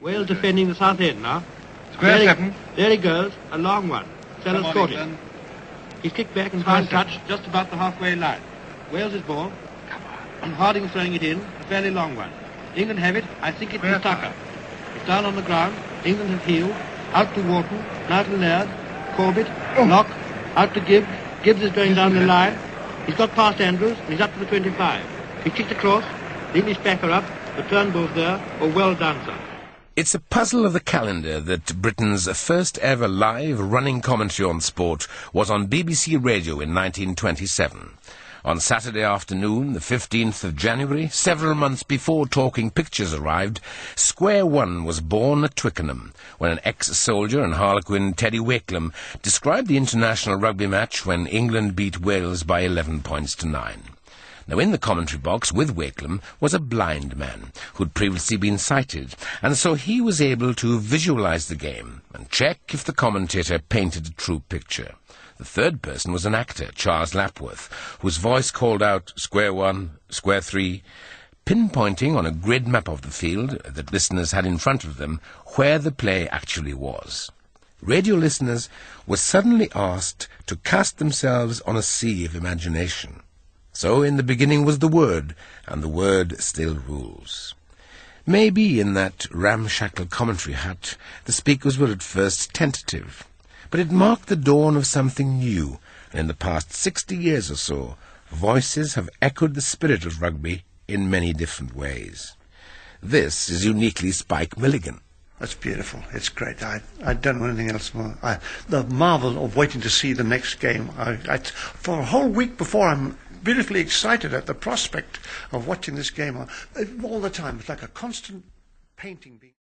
Wales defending the south end now. Square 7. There he goes, a long one. Sellers caught him. He's kicked back and fine touch just about the halfway line. Wales' ball. Harding throwing it in, a fairly long one. England have it, I think it's the Tucker. It's down on the ground, England have heeled, out to Wharton, now to Laird, Corbett, Locke, out to Gibbs. Gibbs is going down the line. He's got past Andrews, and he's up to the 25. He kicked across, the English back her up, the Turnbull's there, well done, sir. It's a puzzle of the calendar that Britain's first ever live running commentary on sport was on BBC Radio in 1927. On Saturday afternoon, the 15th of January, several months before Talking Pictures arrived, Square One was born at Twickenham, when an ex-soldier and harlequin Teddy Wakelam described the international rugby match when England beat Wales by 11 points to 9. Now, in the commentary box with Wakelam was a blind man who'd previously been sighted, and so he was able to visualize the game and check if the commentator painted a true picture. The third person was an actor, Charles Lapworth, whose voice called out Square 1, Square 3, pinpointing on a grid map of the field that listeners had in front of them where the play actually was. Radio listeners were suddenly asked to cast themselves on a sea of imagination. So in the beginning was the Word, and the Word still rules. Maybe in that ramshackle commentary hut the speakers were at first tentative, but it marked the dawn of something new, and in the past 60 years or so, voices have echoed the spirit of rugby in many different ways. This is uniquely Spike Milligan. That's beautiful. It's great. I don't know anything else more. The marvel of waiting to see the next game. For a whole week before, I'm beautifully excited at the prospect of watching this game all the time. It's like a constant painting.